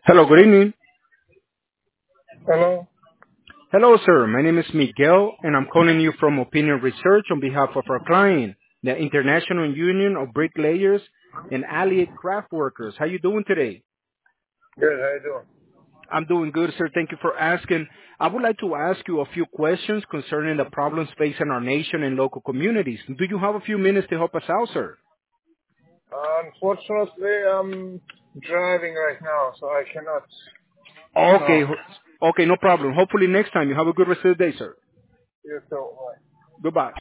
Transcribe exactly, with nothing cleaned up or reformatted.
Hello, good evening. Hello. Hello, sir. My name is Miguel, and I'm calling you from Opinion Research on behalf of our client, the International Union of Bricklayers and Allied Craft Workers. How you doing today? Good. How you doing? I'm doing good, sir. Thank you for asking. I would like to ask you a few questions concerning the problems facing our nation and local communities. Do you have a few minutes to help us out, sir? Uh, unfortunately, I'm driving right now, so I cannot. Okay. No. ho- Okay, no problem. Hopefully next time you have a good rest of the day, sir. You too. Bye. Goodbye.